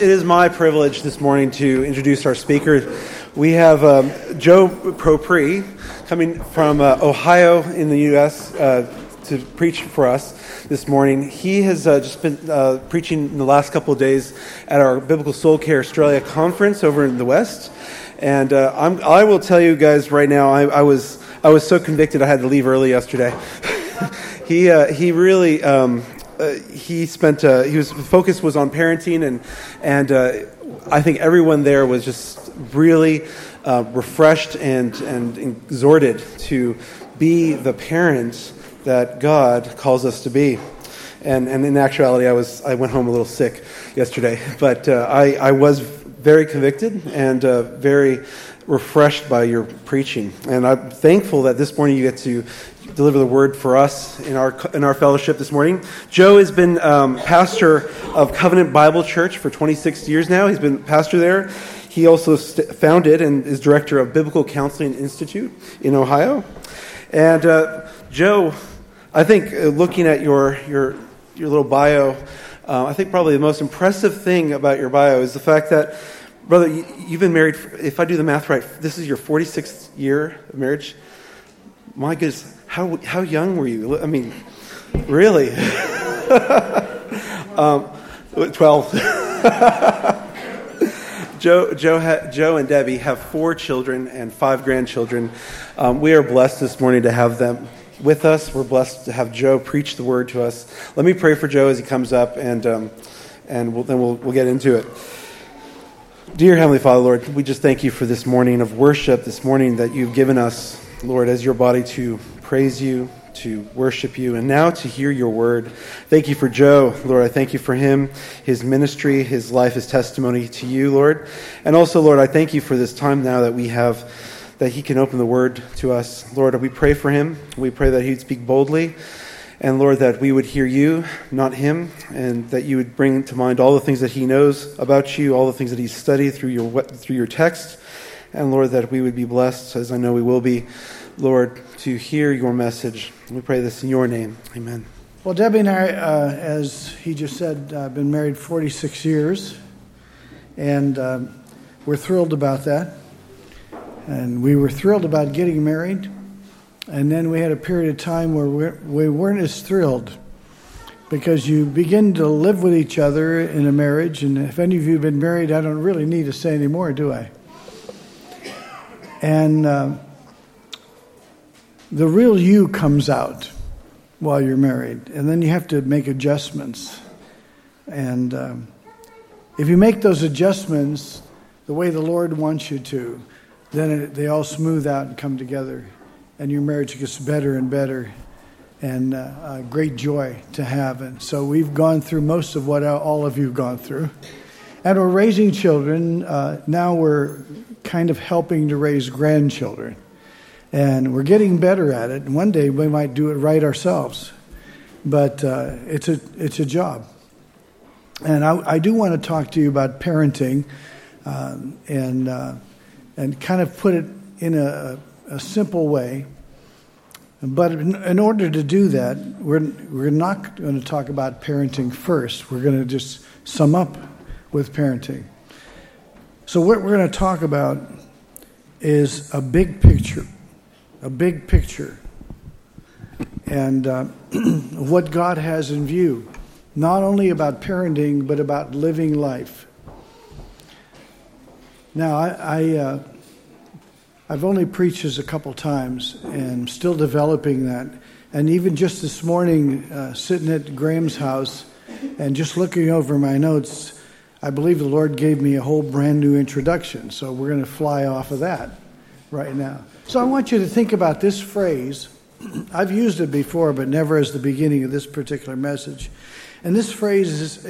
It is my privilege this morning to introduce our speaker. We have Joe Propri coming from Ohio in the U.S. To preach for us this morning. He has just been preaching in the last couple of days at our Biblical Soul Care Australia conference over in the West. And I will tell you guys right now, I was so convicted I had to leave early yesterday. He really. His focus was on parenting, and I think everyone there was just really refreshed and exhorted to be the parents that God calls us to be. And in actuality, I went home a little sick yesterday, but I was very convicted and very refreshed by your preaching. And I'm thankful that this morning you get to deliver the word for us in our fellowship this morning. Joe has been pastor of Covenant Bible Church for 26 years now. He's been pastor there. He also founded and is director of Biblical Counseling Institute in Ohio. And Joe, I think looking at your little bio, I think probably the most impressive thing about your bio is the fact that, brother, you've been married, if I do the math right, this is your 46th year of marriage. My goodness, how young were you? I mean, really? 12. Joe and Debbie have 4 children and 5 grandchildren. We are blessed this morning to have them with us. We're blessed to have Joe preach the word to us. Let me pray for Joe as he comes up, and we'll get into it. Dear Heavenly Father, Lord, we just thank you for this morning of worship, this morning that you've given us, Lord, as your body to praise you, to worship you, and now to hear your word. Thank you for Joe, Lord. I thank you for him, his ministry, his life, his testimony to you, Lord. And also, Lord, I thank you for this time now that we have, that he can open the word to us. Lord, we pray for him. We pray that he'd speak boldly. And Lord, that we would hear you, not him, and that you would bring to mind all the things that he knows about you, all the things that he's studied through your text. And Lord, that we would be blessed, as I know we will be, Lord, to hear your message. We pray this in your name. Amen. Well, Debbie and I, as he just said, been married 46 years, and we're thrilled about that. And we were thrilled about getting married, and then we had a period of time where we weren't as thrilled, because you begin to live with each other in a marriage, and if any of you have been married, I don't really need to say any more, do I? And the real you comes out while you're married, and then you have to make adjustments. And if you make those adjustments the way the Lord wants you to, then they all smooth out and come together, and your marriage gets better and better, and a great joy to have. And so we've gone through most of what all of you have gone through. And we're raising children. Now we're kind of helping to raise grandchildren. And we're getting better at it. And one day we might do it right ourselves. But it's a job. And I do want to talk to you about parenting and kind of put it in a simple way. But in order to do that, we're not going to talk about parenting first. We're going to just sum up with parenting. So what we're going to talk about is a big picture. A big picture, and what God has in view, not only about parenting, but about living life. Now, I've only preached this a couple times, and still developing that. And even just this morning, sitting at Graham's house, and just looking over my notes, I believe the Lord gave me a whole brand new introduction. So we're going to fly off of that right now. So I want you to think about this phrase. I've used it before, but never as the beginning of this particular message. And this phrase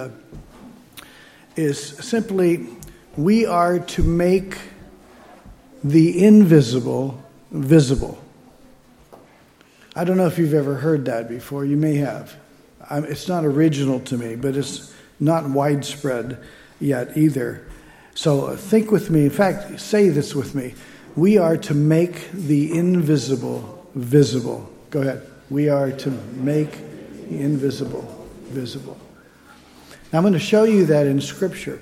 is simply, we are to make the invisible visible. I don't know if you've ever heard that before. You may have. It's not original to me, but it's not widespread yet either. So think with me. In fact, say this with me. We are to make the invisible visible. Go ahead. We are to make the invisible visible. I'm going to show you that in Scripture.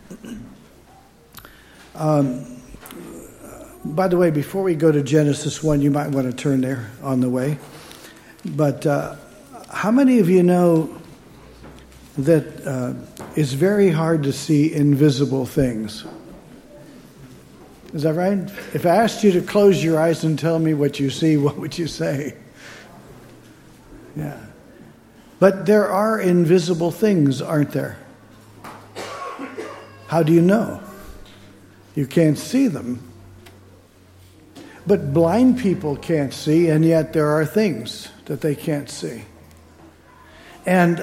By the way, before we go to Genesis 1, you might want to turn there on the way. But how many of you know that it's very hard to see invisible things? Is that right? If I asked you to close your eyes and tell me what you see, what would you say? Yeah. But there are invisible things, aren't there? How do you know? You can't see them. But blind people can't see, and yet there are things that they can't see. And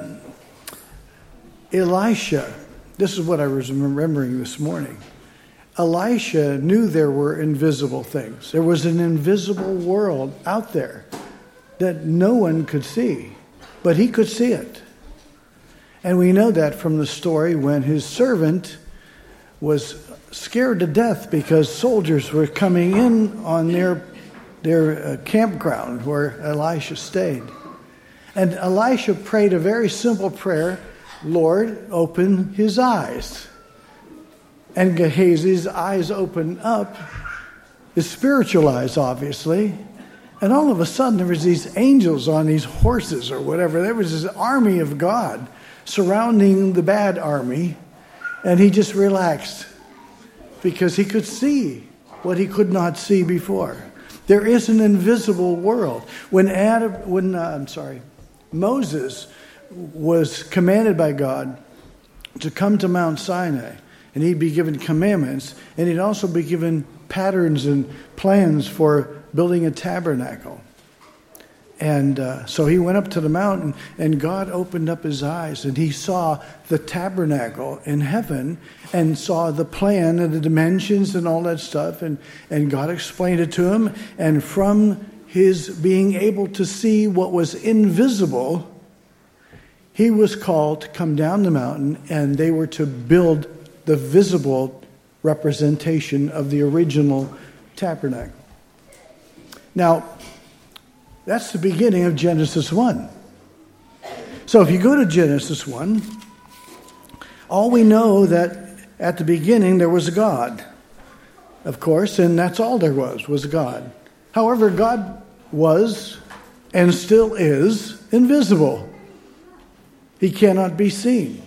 Elisha, this is what I was remembering this morning. Elisha knew there were invisible things. There was an invisible world out there that no one could see, but he could see it. And we know that from the story when his servant was scared to death because soldiers were coming in on their campground where Elisha stayed. And Elisha prayed a very simple prayer, Lord, open his eyes. And Gehazi's eyes opened up, his spiritual eyes, obviously. And all of a sudden, there was these angels on these horses or whatever. There was this army of God surrounding the bad army. And he just relaxed because he could see what he could not see before. There is an invisible world. When Moses was commanded by God to come to Mount Sinai, and he'd be given commandments, and he'd also be given patterns and plans for building a tabernacle. And so he went up to the mountain, and God opened up his eyes, and he saw the tabernacle in heaven and saw the plan and the dimensions and all that stuff. And God explained it to him. And from his being able to see what was invisible, he was called to come down the mountain, and they were to build the visible representation of the original tabernacle. Now, that's the beginning of Genesis 1. So if you go to Genesis 1, all we know that at the beginning there was a God, of course, and that's all there was a God. However, God was and still is invisible. He cannot be seen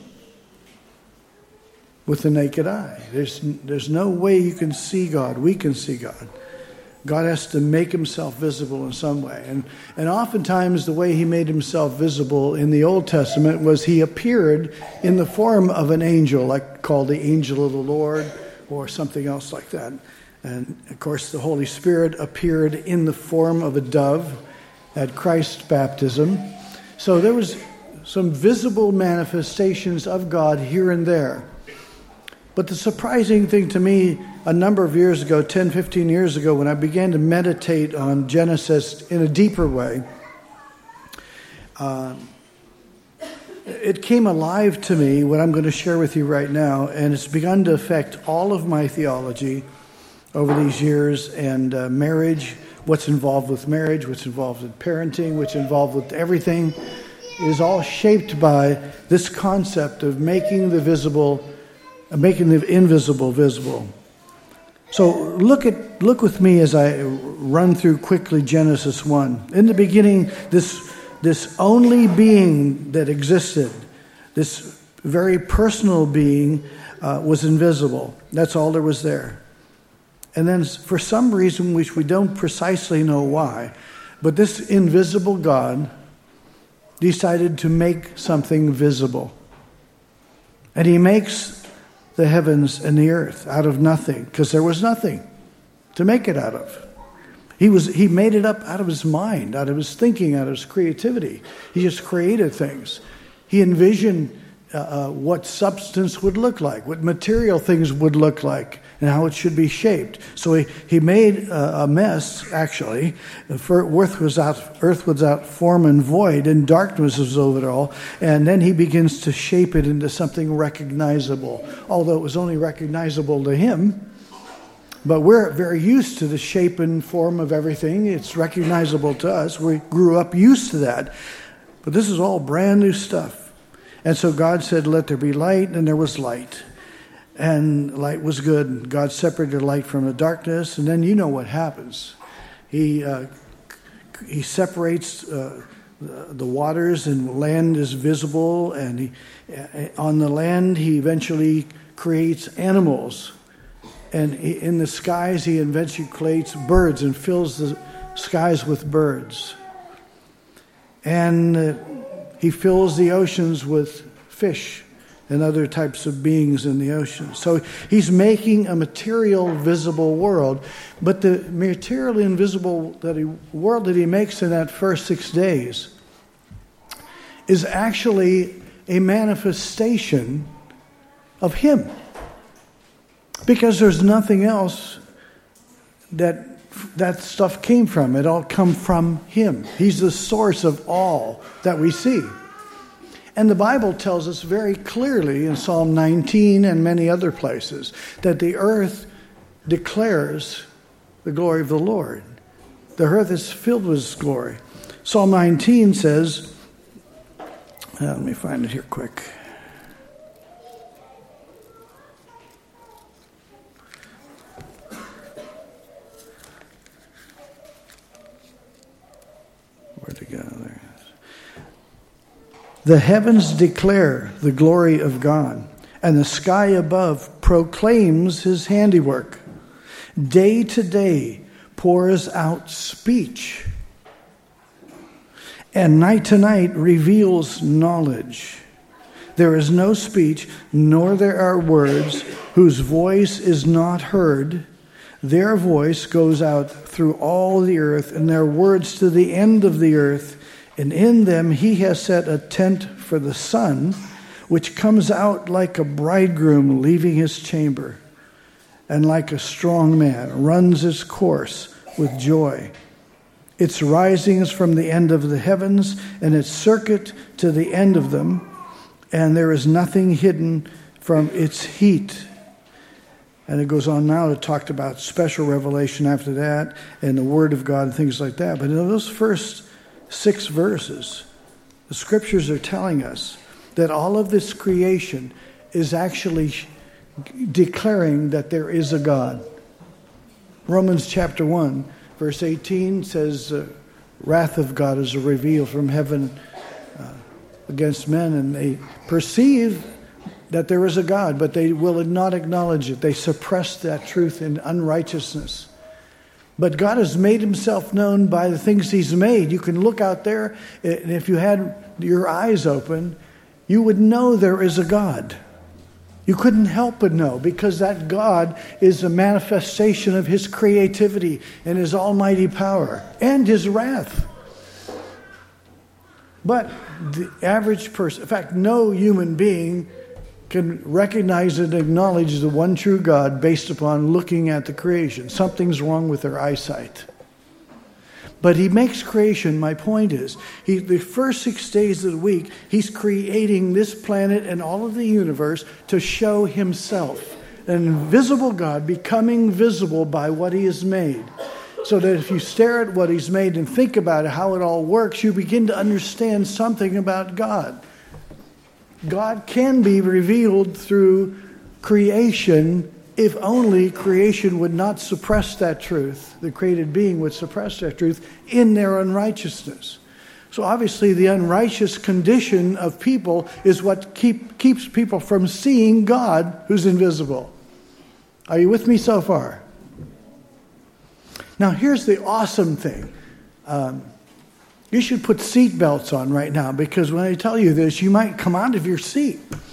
with the naked eye. There's no way you can see God. We can see God. God has to make himself visible in some way. And oftentimes the way he made himself visible in the Old Testament was he appeared in the form of an angel, like called the angel of the Lord or something else like that. And of course the Holy Spirit appeared in the form of a dove at Christ's baptism. So there was some visible manifestations of God here and there. But the surprising thing to me, a number of years ago, 10, 15 years ago, when I began to meditate on Genesis in a deeper way, it came alive to me, what I'm going to share with you right now, and it's begun to affect all of my theology over these years, and marriage, what's involved with marriage, what's involved with parenting, what's involved with everything, is all shaped by this concept of making the invisible visible. So look with me as I run through quickly Genesis 1. In the beginning, this only being that existed, this very personal being, was invisible. That's all there was there. And then for some reason, which we don't precisely know why, but this invisible God decided to make something visible. And he makes the heavens and the earth out of nothing, because there was nothing to make it out of. He made it up out of his mind, out of his thinking, out of his creativity. He just created things. He envisioned what substance would look like, what material things would look like, and how it should be shaped. So he made a mess, actually. Earth was out form and void, and darkness was over it all. And then he begins to shape it into something recognizable, although it was only recognizable to him. But we're very used to the shape and form of everything. It's recognizable to us. We grew up used to that. But this is all brand new stuff. And so God said, let there be light, and there was light. And light was good. God separated light from the darkness, and then you know what happens. He separates the waters, and land is visible, and on the land he eventually creates animals. And in the skies he eventually creates birds and fills the skies with birds. And he fills the oceans with fish and other types of beings in the ocean. So he's making a material, visible world. But the material, invisible world that he makes in that first 6 days is actually a manifestation of him. Because there's nothing else that stuff came from. It all come from him. He's the source of all that we see. And the Bible tells us very clearly in Psalm 19 and many other places that the earth declares the glory of the Lord. The earth is filled with his glory. Psalm 19 says, let me find it here quick. Where'd it go? There. The heavens declare the glory of God, and the sky above proclaims his handiwork. Day to day pours out speech, and night to night reveals knowledge. There is no speech, nor there are words whose voice is not heard. Their voice goes out through all the earth, and their words to the end of the earth. And in them he has set a tent for the sun, which comes out like a bridegroom leaving his chamber, and like a strong man runs his course with joy. Its rising is from the end of the heavens, and its circuit to the end of them, and there is nothing hidden from its heat. And it goes on now to talk about special revelation after that, and the Word of God and things like that. But in those first 6 verses, the Scriptures are telling us that all of this creation is actually declaring that there is a God. Romans chapter 1, verse 18 says, wrath of God is revealed from heaven against men, and they perceive that there is a God, but they will not acknowledge it. They suppress that truth in unrighteousness. But God has made himself known by the things he's made. You can look out there, and if you had your eyes open, you would know there is a God. You couldn't help but know, because that God is a manifestation of his creativity and his almighty power and his wrath. But the average person, in fact, no human being can recognize and acknowledge the one true God based upon looking at the creation. Something's wrong with their eyesight. But he makes creation, my point is, the first 6 days of the week, he's creating this planet and all of the universe to show himself. An invisible God becoming visible by what he has made. So that if you stare at what he's made and think about it, how it all works, you begin to understand something about God. God can be revealed through creation if only creation would not suppress that truth. The created being would suppress that truth in their unrighteousness. So obviously the unrighteous condition of people is what keeps people from seeing God who's invisible. Are you with me so far? Now here's the awesome thing. You should put seat belts on right now, because when I tell you this, you might come out of your seat.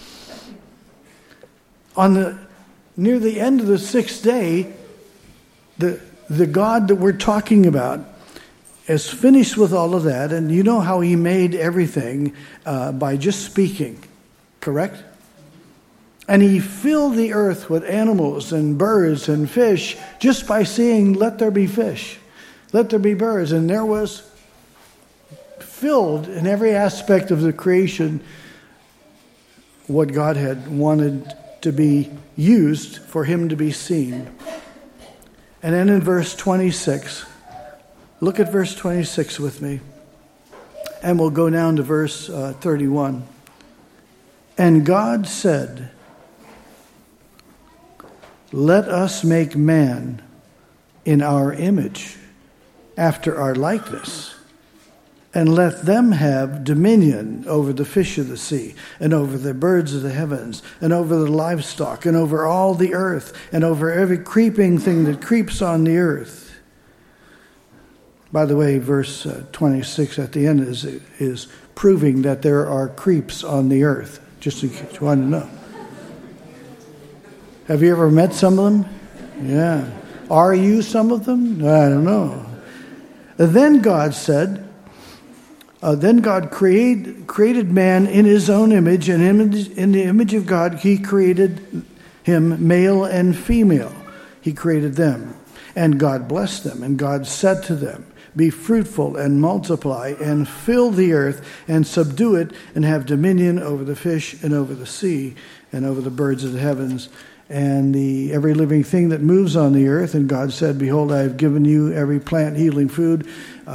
Near the end of the 6th day, the God that we're talking about is finished with all of that, and you know how he made everything by just speaking, correct? And he filled the earth with animals and birds and fish just by saying, let there be fish, let there be birds. And there was filled in every aspect of the creation what God had wanted to be used for him to be seen. And then in verse 26, look at verse 26 with me, and we'll go down to verse 31. And God said, let us make man in our image, after our likeness, and let them have dominion over the fish of the sea, and over the birds of the heavens, and over the livestock, and over all the earth, and over every creeping thing that creeps on the earth. By the way, verse 26 at the end is proving that there are creeps on the earth, just in case you want to know. Have you ever met some of them? Yeah. Are you some of them? I don't know. Then God said, then God created man in his own image, and in the image of God he created him, male and female. He created them. And God blessed them, and God said to them, be fruitful and multiply and fill the earth and subdue it and have dominion over the fish and over the sea and over the birds of the heavens and every living thing that moves on the earth. And God said, behold, I have given you every plant yielding food,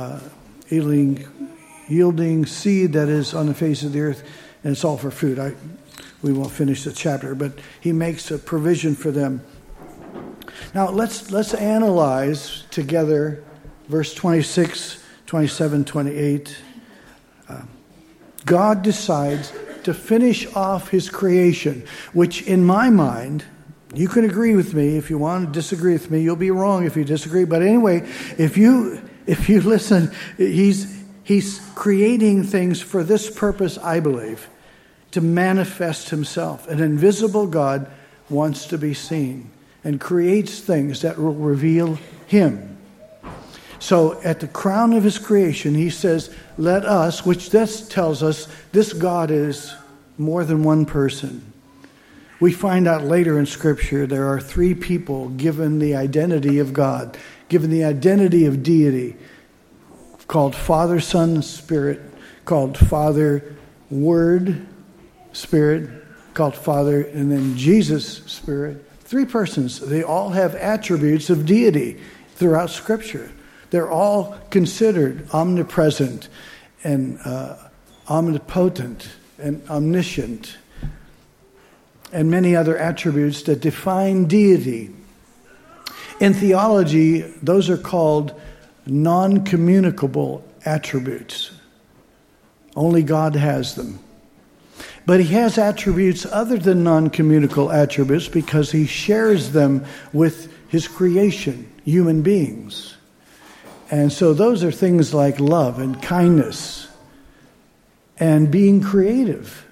yielding seed that is on the face of the earth, and it's all for food. We won't finish the chapter, but he makes a provision for them. Now let's analyze together verse 26, 27, 28. God decides to finish off his creation, which in my mind, you can agree with me if you want to disagree with me. You'll be wrong if you disagree. But anyway, if you listen, he's creating things for this purpose, I believe, to manifest himself. An invisible God wants to be seen and creates things that will reveal him. So at the crown of his creation, he says, let us, which this tells us this God is more than one person. We find out later in Scripture there are three people given the identity of God, given the identity of deity, called Father, Son, Spirit, called Father, Word, Spirit, called Father, and then Jesus, Spirit. Three persons. They all have attributes of deity throughout Scripture. They're all considered omnipresent and omnipotent and omniscient and many other attributes that define deity. In theology, those are called non-communicable attributes. Only God has them. But he has attributes other than non-communicable attributes because he shares them with his creation, human beings. And so those are things like love and kindness and being creative.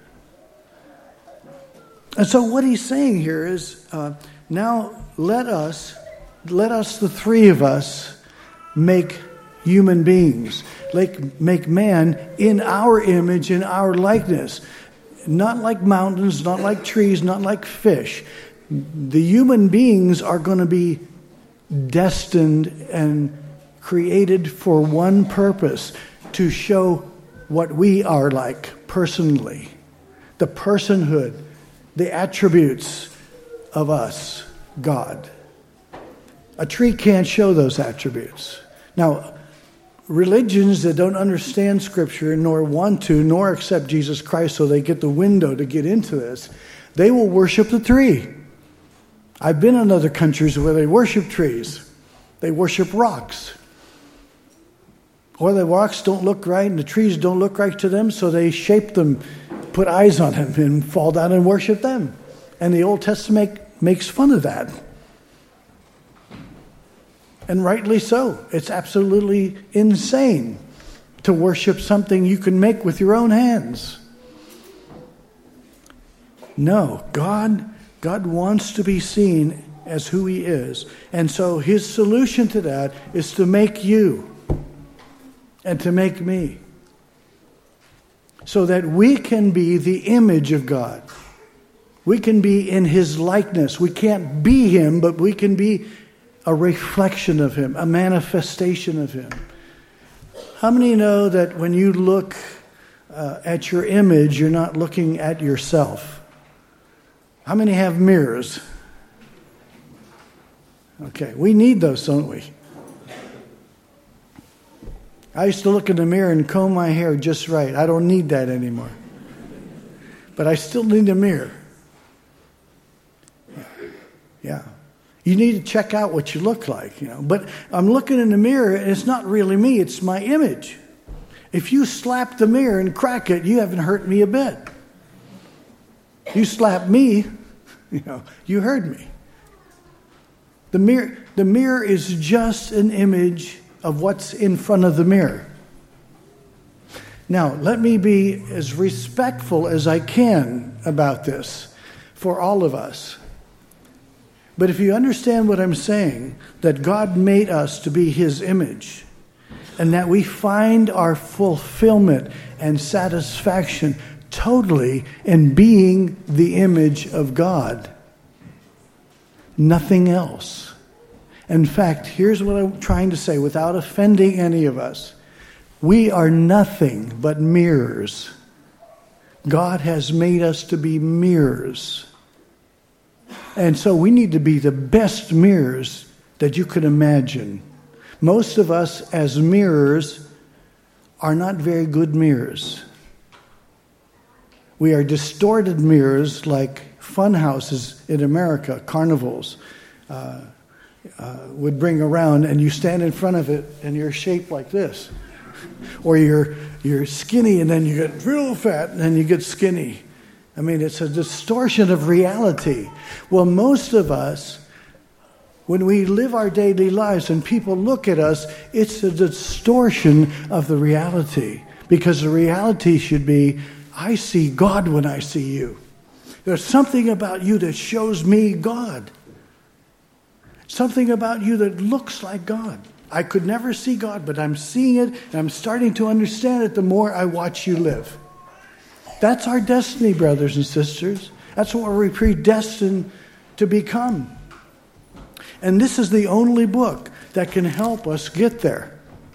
And so what he's saying here is, now let us, the three of us, make human beings, make man in our image, in our likeness. Not like mountains, not like trees, not like fish. The human beings are going to be destined and created for one purpose, to show what we are like personally. The personhood, the attributes of us, God. A tree can't show those attributes. Now, religions that don't understand Scripture, nor want to, nor accept Jesus Christ so they get the window to get into this, they will worship the tree. I've been in other countries where they worship trees. They worship rocks. Or the rocks don't look right and the trees don't look right to them, so they shape them, put eyes on them, and fall down and worship them. And the Old Testament makes fun of that. And rightly so. It's absolutely insane to worship something you can make with your own hands. No, God wants to be seen as who he is. And so his solution to that is to make you and to make me, so that we can be the image of God. We can be in his likeness. We can't be him, but we can be a reflection of him, a manifestation of him. How many know that when you look at your image, you're not looking at yourself? How many have mirrors? Okay, we need those, don't we? I used to look in the mirror and comb my hair just right. I don't need that anymore. but I still need a mirror. Yeah. You need to check out what you look like, But I'm looking in the mirror, and it's not really me, it's my image. If you slap the mirror and crack it, you haven't hurt me a bit. You slap me, you hurt me. The mirror is just an image of what's in front of the mirror. Now, let me be as respectful as I can about this for all of us. But if you understand what I'm saying, that God made us to be His image, and that we find our fulfillment and satisfaction totally in being the image of God, nothing else. In fact, here's what I'm trying to say without offending any of us. We are nothing but mirrors. God has made us to be mirrors. And so we need to be the best mirrors that you could imagine. Most of us as mirrors are not very good mirrors. We are distorted mirrors like fun houses in America, carnivals, would bring around, and you stand in front of it and you're shaped like this. Or you're skinny and then you get real fat and then you get skinny. I mean, it's a distortion of reality. Well, most of us, when we live our daily lives and people look at us, it's a distortion of the reality. Because the reality should be, I see God when I see you. There's something about you that shows me God. Something about you that looks like God. I could never see God, but I'm seeing it and I'm starting to understand it the more I watch you live. That's our destiny, brothers and sisters. That's what we're predestined to become. And this is the only book that can help us get there.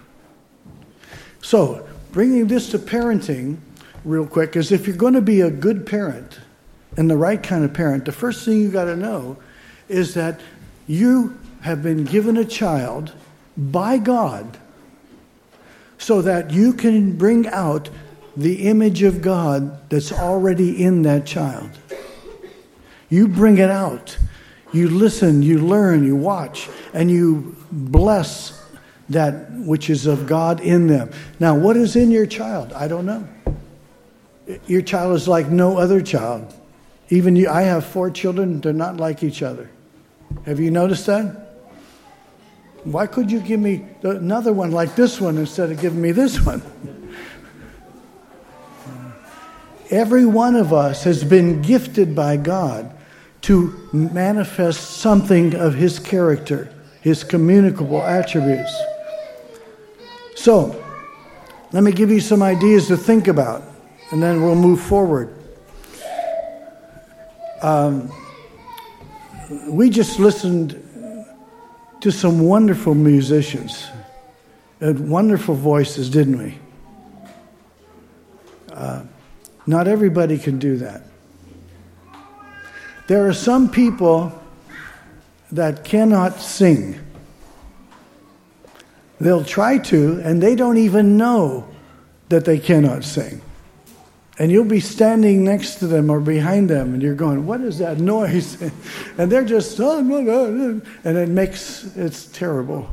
So, bringing this to parenting real quick is if you're going to be a good parent and the right kind of parent, the first thing you got to know is that you have been given a child by God so that you can bring out the image of God that's already in that child. You bring it out. You listen, you learn, you watch, and you bless that which is of God in them. Now, what is in your child? I don't know. Your child is like no other child. Even you, I have 4 children. They're not like each other. Have you noticed that? Why could you give me another one like this one instead of giving me this one? Every one of us has been gifted by God to manifest something of His character, His communicable attributes. So, let me give you some ideas to think about, and then we'll move forward. We just listened to some wonderful musicians and wonderful voices, didn't we? Not everybody can do that. There are some people that cannot sing. They'll try to, and they don't even know that they cannot sing. And you'll be standing next to them or behind them, and you're going, what is that noise? And they're just, and it's terrible.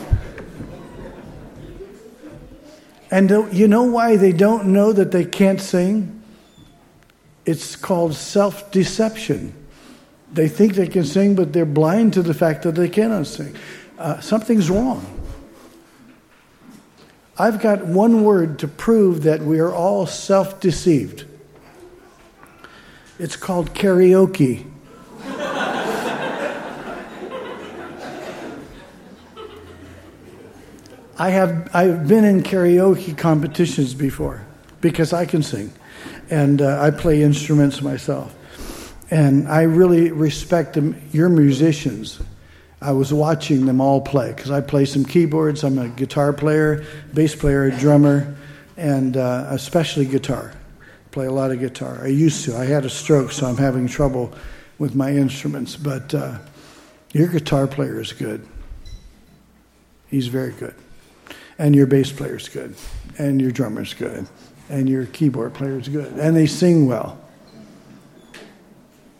And you know why they don't know that they can't sing? It's called self-deception. They think they can sing, but they're blind to the fact that they cannot sing. Something's wrong. I've got one word to prove that we are all self-deceived. It's called karaoke. I've been in karaoke competitions before because I can sing, and I play instruments myself. And I really respect your musicians. I was watching them all play because I play some keyboards. I'm a guitar player, bass player, drummer, and especially guitar. Play a lot of guitar. I used to. I had a stroke, so I'm having trouble with my instruments. But your guitar player is good. He's very good. And your bass player is good. And your drummer is good. And your keyboard player is good. And they sing well.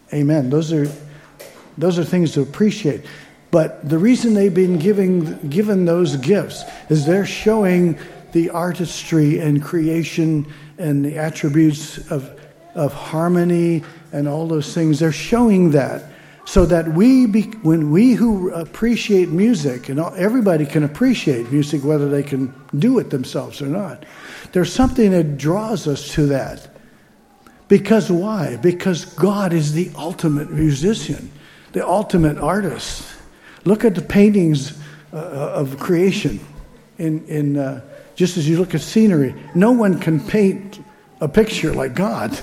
Amen. Those are things to appreciate. But the reason they've been given those gifts is they're showing the artistry and creation and the attributes of harmony and all those things. They're showing that so that when we who appreciate music, and everybody can appreciate music whether they can do it themselves or not, there's something that draws us to that. Because why? Because God is the ultimate musician, the ultimate artist. Look at the paintings of creation. In just as you look at scenery, no one can paint a picture like God.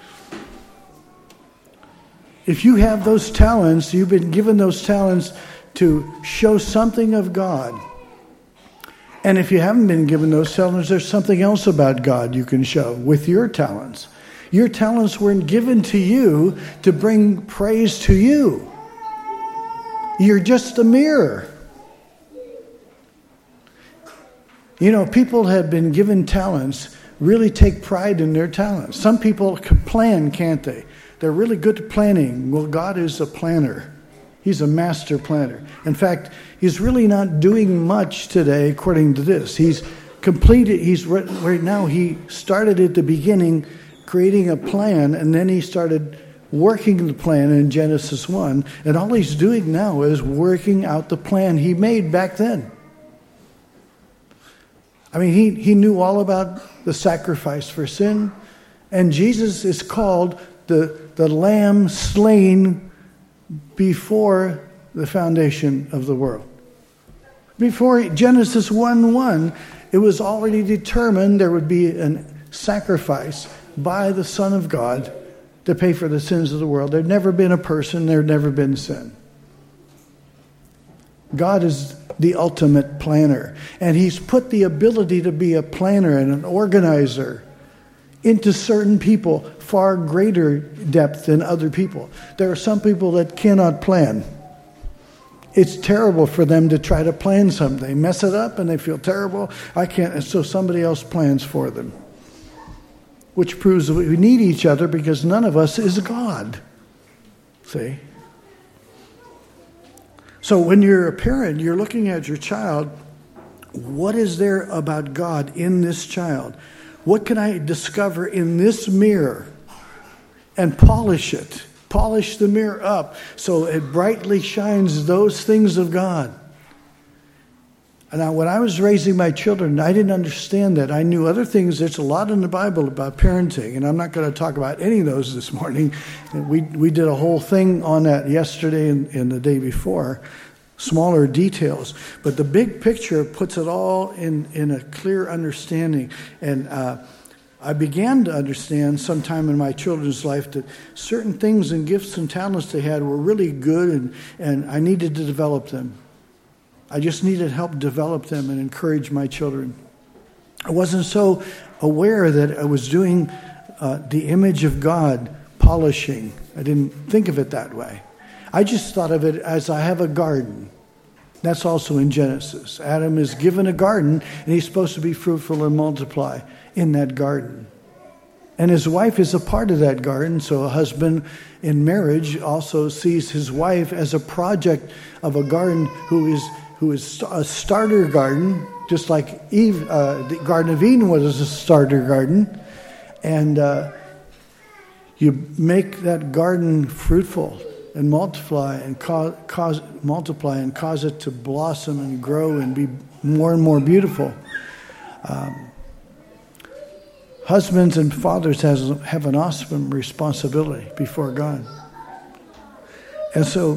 If you have those talents, you've been given those talents to show something of God. And if you haven't been given those talents, there's something else about God you can show with your talents. Your talents weren't given to you to bring praise to you. You're just a mirror. You know, people have been given talents, really take pride in their talents. Some people can plan, can't they? They're really good at planning. Well, God is a planner. He's a master planner. In fact, he's really not doing much today according to this. He's right now, he started at the beginning creating a plan, and then he started working the plan in Genesis 1, and all he's doing now is working out the plan he made back then. I mean, he knew all about the sacrifice for sin, and Jesus is called the Lamb slain before the foundation of the world. Before Genesis 1:1, it was already determined there would be a sacrifice by the Son of God to pay for the sins of the world. There'd never been a person, there'd never been sin. God is the ultimate planner, and he's put the ability to be a planner and an organizer into certain people far greater depth than other people. There are some people that cannot plan. It's terrible for them to try to plan something. They mess it up and they feel terrible. I can't, and so somebody else plans for them. Which proves that we need each other because none of us is God. See? So when you're a parent, you're looking at your child, what is there about God in this child? What can I discover in this mirror? And polish it. Polish the mirror up so it brightly shines those things of God. And now, when I was raising my children, I didn't understand that. I knew other things. There's a lot in the Bible about parenting, and I'm not going to talk about any of those this morning. We did a whole thing on that yesterday and the day before, smaller details. But the big picture puts it all in a clear understanding. And I began to understand sometime in my children's life that certain things and gifts and talents they had were really good, and I needed to develop them. I just needed help develop them and encourage my children. I wasn't so aware that I was doing the image of God polishing. I didn't think of it that way. I just thought of it as I have a garden. That's also in Genesis. Adam is given a garden, and he's supposed to be fruitful and multiply in that garden. And his wife is a part of that garden, so a husband in marriage also sees his wife as a project of a garden who is a starter garden, just like Eve, the Garden of Eden was a starter garden. And you make that garden fruitful and multiply and cause it to blossom and grow and be more and more beautiful. Husbands and fathers have an awesome responsibility before God. And so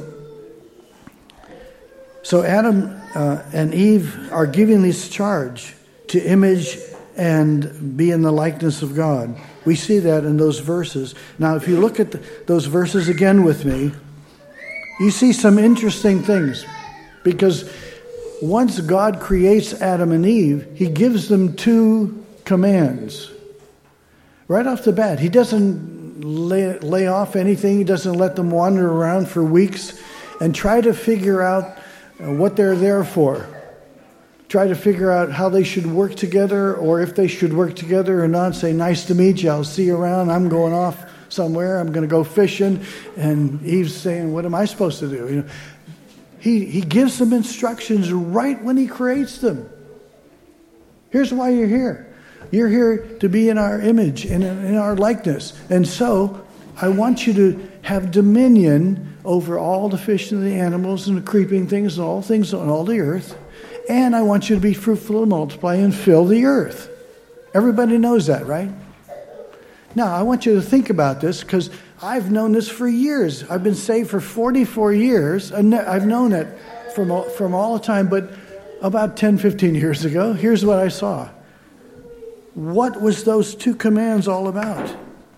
Adam and Eve are given this charge to image and be in the likeness of God. We see that in those verses. Now, if you look at those verses again with me, you see some interesting things. Because once God creates Adam and Eve, he gives them two commands. Right off the bat, he doesn't lay off anything. He doesn't let them wander around for weeks and try to figure out what they're there for. Try to figure out how they should work together, or if they should work together or not. Say, nice to meet you, I'll see you around, I'm going off somewhere. I'm going to go fishing. And Eve's saying, what am I supposed to do? He gives them instructions right when he creates them. Here's why you're here. You're here to be in our image and in our likeness. And so I want you to have dominion over all the fish and the animals and the creeping things and all the earth. And I want you to be fruitful and multiply and fill the earth. Everybody knows that, right? Now, I want you to think about this because I've known this for years. I've been saved for 44 years. I've known it from all the time, but about 10, 15 years ago, here's what I saw. What was those two commands all about?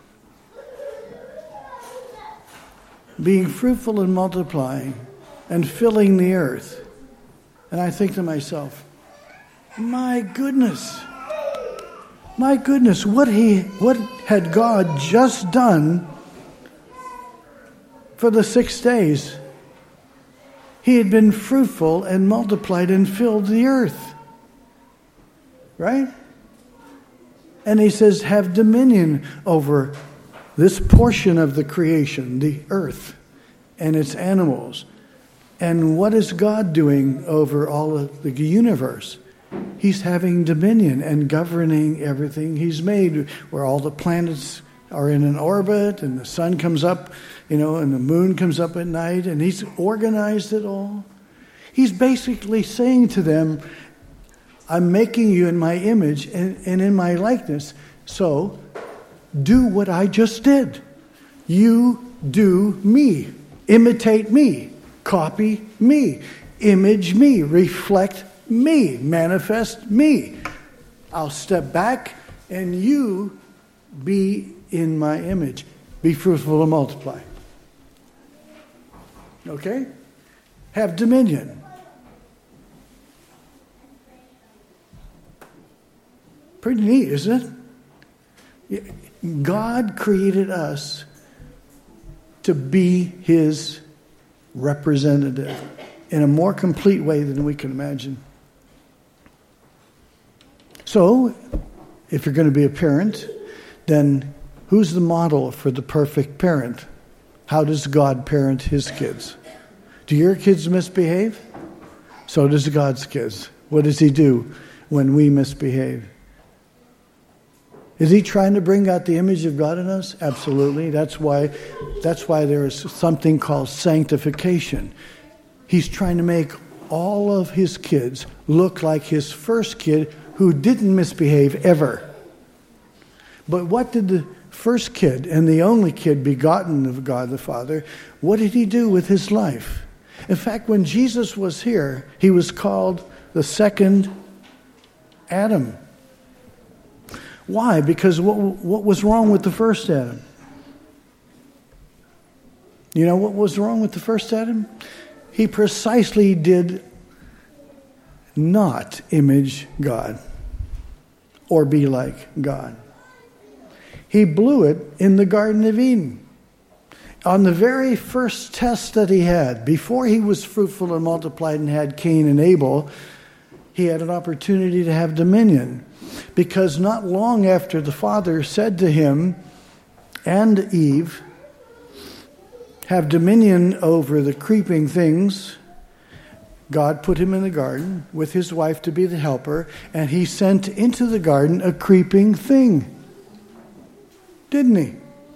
Being fruitful and multiplying and filling the earth. And I think to myself, my goodness, what had God just done for the 6 days? He had been fruitful and multiplied and filled the earth. Right? And he says, have dominion over this portion of the creation, the earth and its animals. And what is God doing over all of the universe? He's having dominion and governing everything he's made, where all the planets are in an orbit and the sun comes up, and the moon comes up at night, and he's organized it all. He's basically saying to them, I'm making you in my image and in my likeness, so do what I just did. You do me. Imitate me. Copy me. Image me. Reflect me. Manifest me. I'll step back and you be in my image. Be fruitful and multiply. Okay? Have dominion. Pretty neat, isn't it? God created us to be his representative in a more complete way than we can imagine. So, if you're going to be a parent, then who's the model for the perfect parent? How does God parent his kids? Do your kids misbehave? So does God's kids. What does he do when we misbehave? Is he trying to bring out the image of God in us? Absolutely. That's why there is something called sanctification. He's trying to make all of his kids look like his first kid who didn't misbehave ever. But what did the first kid and the only kid begotten of God the Father, what did he do with his life? In fact, when Jesus was here, he was called the second Adam. Why? Because what was wrong with the first Adam? You know what was wrong with the first Adam? He precisely did not image God or be like God. He blew it in the Garden of Eden. On the very first test that he had, before he was fruitful and multiplied and had Cain and Abel, he had an opportunity to have dominion. Because not long after the Father said to him and Eve, have dominion over the creeping things, God put him in the garden with his wife to be the helper, and he sent into the garden a creeping thing. Didn't he?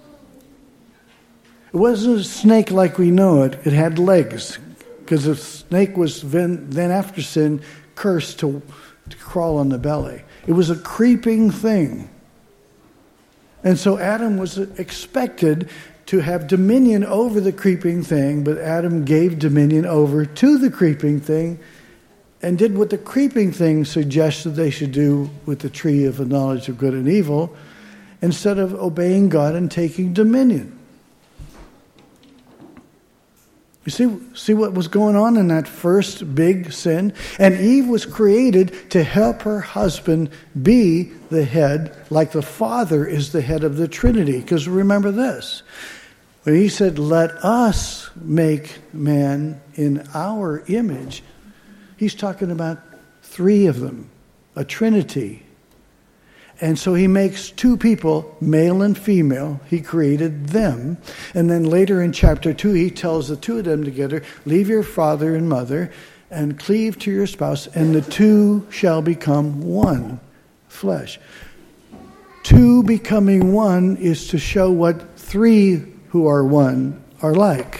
It wasn't a snake like we know it. It had legs. Because the snake was then after sin cursed to crawl on the belly. It was a creeping thing. And so Adam was expected to have dominion over the creeping thing, but Adam gave dominion over to the creeping thing and did what the creeping thing suggested they should do with the tree of the knowledge of good and evil, instead of obeying God and taking dominion. You see what was going on in that first big sin? And Eve was created to help her husband be the head, like the Father is the head of the Trinity. Because remember this, when he said, let us make man in our image, he's talking about three of them, a Trinity. And so he makes two people, male and female. He created them. And then later in chapter 2, he tells the two of them together, leave your father and mother and cleave to your spouse, and the two shall become one flesh. Two becoming one is to show what three who are one are like.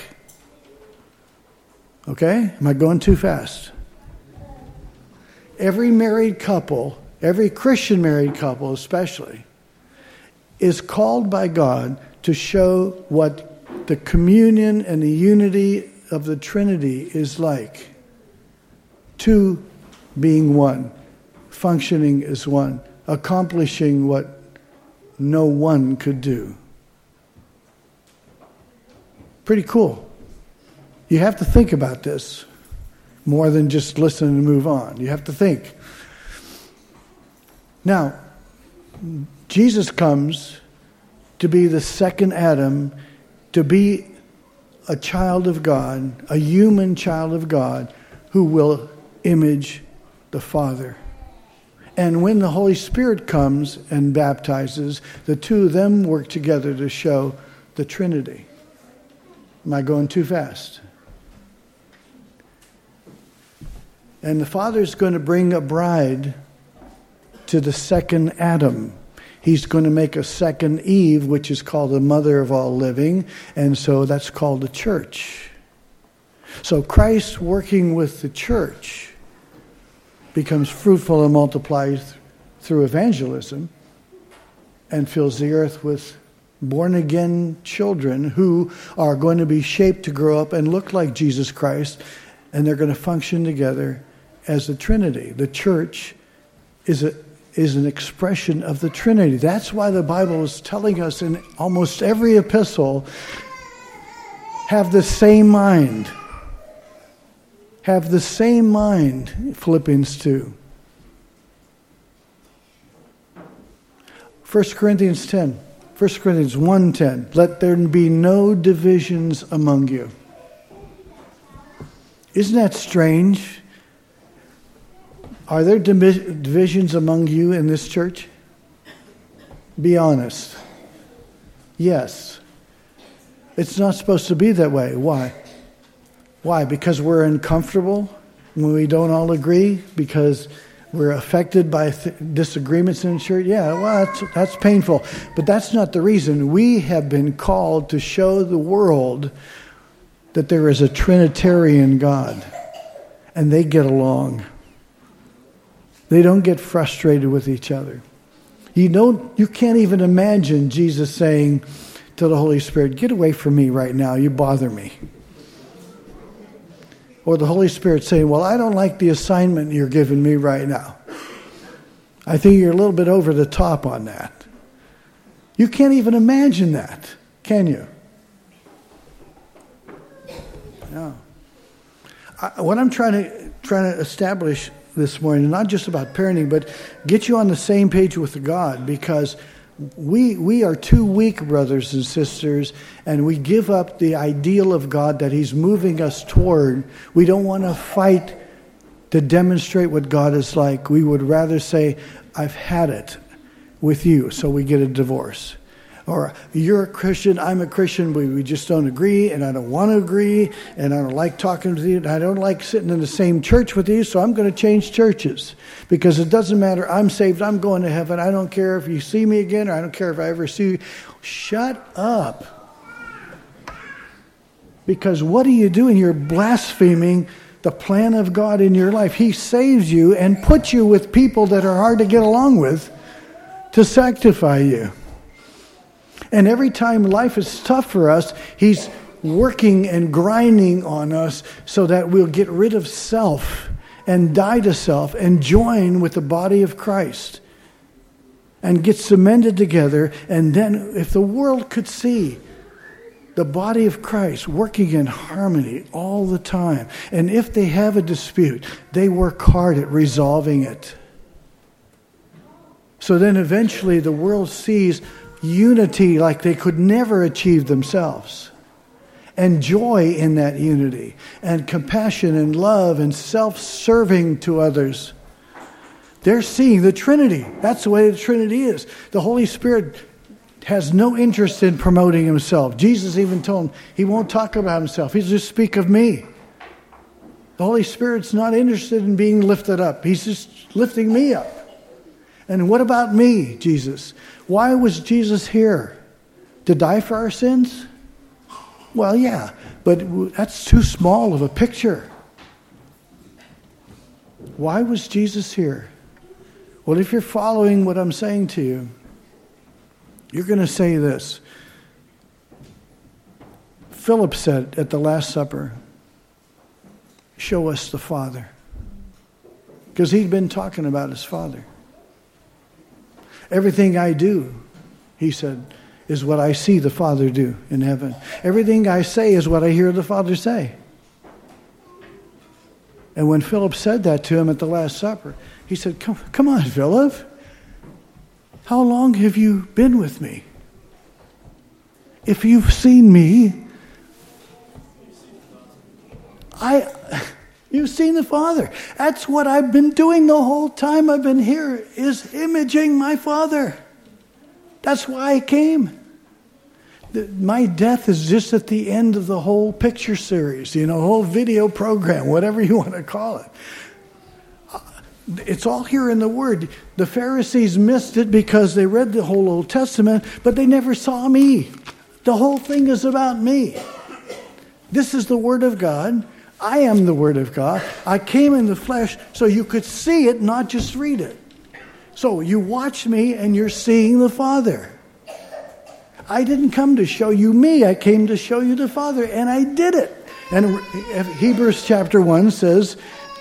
Okay? Am I going too fast? Every married couple, every Christian married couple especially, is called by God to show what the communion and the unity of the Trinity is like. Two being one, functioning as one, accomplishing what no one could do. Pretty cool. You have to think about this more than just listen and move on. You have to think. Now, Jesus comes to be the second Adam, to be a child of God, a human child of God, who will image the Father. And when the Holy Spirit comes and baptizes, the two of them work together to show the Trinity. Am I going too fast? And the Father's going to bring a bride to the second Adam. He's going to make a second Eve, which is called the mother of all living, and so that's called the church. So Christ working with the church becomes fruitful and multiplies through evangelism and fills the earth with born-again children who are going to be shaped to grow up and look like Jesus Christ, and they're going to function together as the Trinity. The church is an expression of the Trinity. That's why the Bible is telling us in almost every epistle, have the same mind. Have the same mind, Philippians 2. 1 Corinthians 10. 1 Corinthians 1:10. Let there be no divisions among you. Isn't that strange? Are there divisions among you in this church? Be honest. Yes. It's not supposed to be that way. Why? Why? Because we're uncomfortable when we don't all agree? Because we're affected by disagreements in church? Yeah, well, that's painful. But that's not the reason. We have been called to show the world that there is a Trinitarian God. And they get along. They don't get frustrated with each other. You can't even imagine Jesus saying to the Holy Spirit, get away from me right now, you bother me. Or the Holy Spirit saying, well, I don't like the assignment you're giving me right now. I think you're a little bit over the top on that. You can't even imagine that, can you? No. What I'm trying to establish this morning, not just about parenting, but get you on the same page with God, because we are too weak, brothers and sisters, and we give up the ideal of God that He's moving us toward. We don't want to fight to demonstrate what God is like. We would rather say, I've had it with you, so we get a divorce. Or, you're a Christian, I'm a Christian, we just don't agree, and I don't want to agree, and I don't like talking to you, and I don't like sitting in the same church with you, so I'm going to change churches. Because it doesn't matter, I'm saved, I'm going to heaven, I don't care if you see me again, or I don't care if I ever see you. Shut up. Because what are you doing? You're blaspheming the plan of God in your life. He saves you and puts you with people that are hard to get along with to sanctify you. And every time life is tough for us, He's working and grinding on us so that we'll get rid of self and die to self and join with the body of Christ and get cemented together. And then if the world could see the body of Christ working in harmony all the time, and if they have a dispute, they work hard at resolving it. So then eventually the world sees unity like they could never achieve themselves, and joy in that unity, and compassion and love and self-serving to others. They're seeing the Trinity. That's the way the Trinity is. The Holy Spirit has no interest in promoting himself. Jesus even told him he won't talk about himself. He'll just speak of me. The Holy Spirit's not interested in being lifted up. He's just lifting me up. And what about me, Jesus? Why was Jesus here? To die for our sins? Well, yeah, but that's too small of a picture. Why was Jesus here? Well, if you're following what I'm saying to you, you're going to say this. Philip said at the Last Supper, show us the Father. Because he'd been talking about his Father. Everything I do, he said, is what I see the Father do in heaven. Everything I say is what I hear the Father say. And when Philip said that to him at the Last Supper, he said, come on, Philip. How long have you been with me? If you've seen me, you've seen the Father. That's what I've been doing the whole time I've been here, is imaging my Father. That's why I came. My death is just at the end of the whole picture series, whole video program, whatever you want to call it. It's all here in the Word. The Pharisees missed it because they read the whole Old Testament, but they never saw me. The whole thing is about me. This is the Word of God. I am the Word of God. I came in the flesh so you could see it, not just read it. So you watch me and you're seeing the Father. I didn't come to show you me. I came to show you the Father, and I did it. And Hebrews chapter 1 says,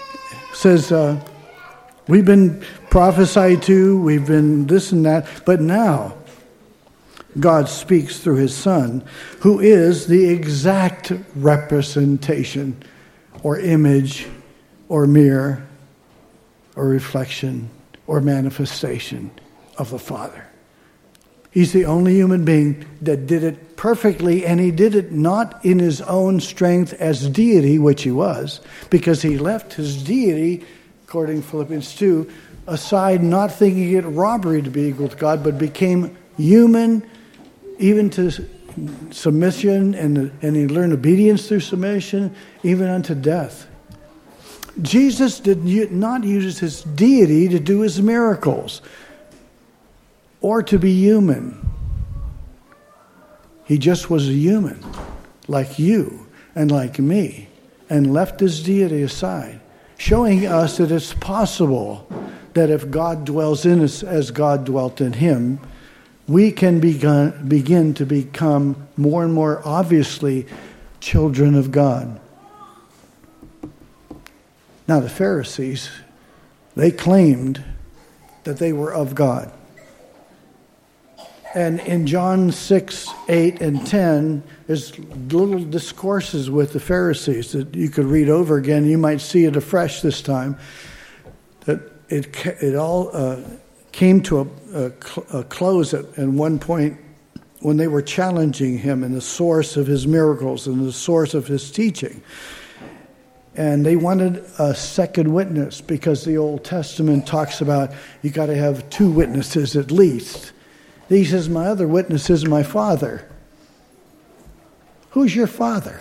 we've been prophesied to, we've been this and that, but now God speaks through his Son, who is the exact representation or image or mirror or reflection or manifestation of the Father. He's the only human being that did it perfectly, and he did it not in his own strength as deity, which he was, because he left his deity, according to Philippians 2, aside, not thinking it robbery to be equal to God, but became human, even to submission, and he learned obedience through submission, even unto death. Jesus did not use his deity to do his miracles or to be human. He just was a human, like you and like me, and left his deity aside, showing us that it's possible that if God dwells in us as God dwelt in him, we can begin to become more and more obviously children of God. Now the Pharisees, they claimed that they were of God. And in John 6, 8, and 10, there's little discourses with the Pharisees that you could read over again. You might see it afresh this time. That it all came to a close at one point when they were challenging him and the source of his miracles and the source of his teaching. And they wanted a second witness because the Old Testament talks about you got to have two witnesses at least. He says, my other witness is my Father. Who's your father?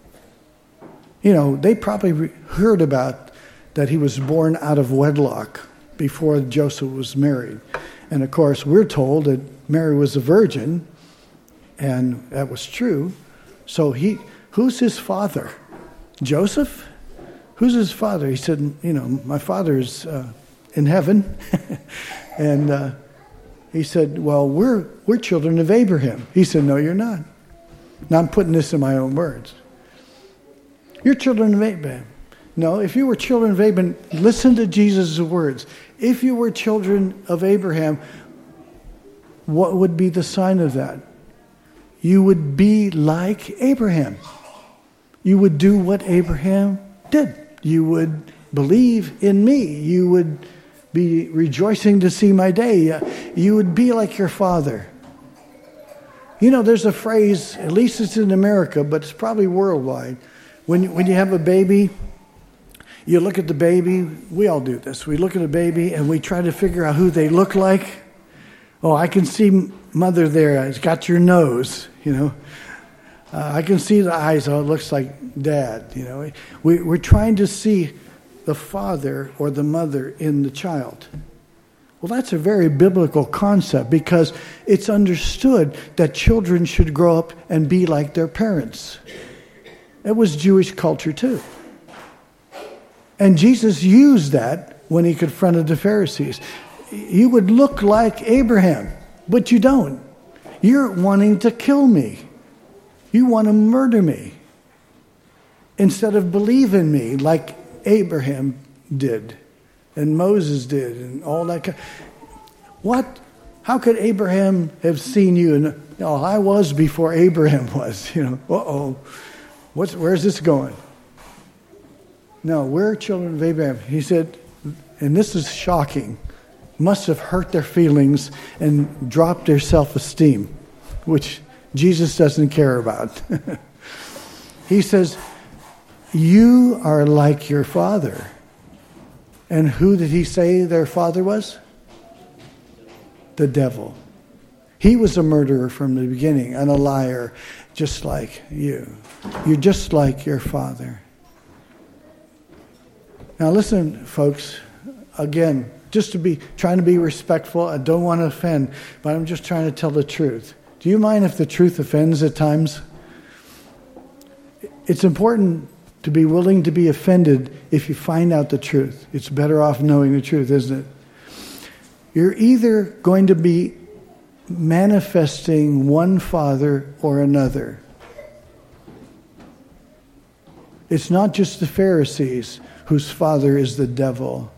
They probably heard about that he was born out of wedlock before Joseph was married. And of course, we're told that Mary was a virgin, and that was true. So who's his father? Joseph? Who's his father? He said, my father's in heaven. And he said, well, we're children of Abraham. He said, no, you're not. Now I'm putting this in my own words. You're children of Abraham. No, if you were children of Abraham, listen to Jesus' words. If you were children of Abraham, what would be the sign of that? You would be like Abraham. You would do what Abraham did. You would believe in me. You would be rejoicing to see my day. You would be like your father. There's a phrase, at least it's in America, but it's probably worldwide. When you have a baby, You look at the baby, we all do this. We look at a baby and we try to figure out who they look like. Oh, I can see mother there. It's got your nose, I can see the eyes. Oh, it looks like dad, We're trying to see the father or the mother in the child. Well, that's a very biblical concept because it's understood that children should grow up and be like their parents. It was Jewish culture too. And Jesus used that when he confronted the Pharisees. You would look like Abraham, but you don't. You're wanting to kill me. You want to murder me instead of believe in me like Abraham did and Moses did and all that. What? How could Abraham have seen you? And I was before Abraham was. Where's this going? No, we're children of Abraham. He said, and this is shocking, must have hurt their feelings and dropped their self-esteem, which Jesus doesn't care about. He says, you are like your father. And who did he say their father was? The devil. He was a murderer from the beginning and a liar, just like you. You're just like your father. Now listen, folks, again, just trying to be respectful. I don't want to offend, but I'm just trying to tell the truth. Do you mind if the truth offends at times? It's important to be willing to be offended if you find out the truth. It's better off knowing the truth, isn't it? You're either going to be manifesting one father or another. It's not just the Pharisees whose father is the devil.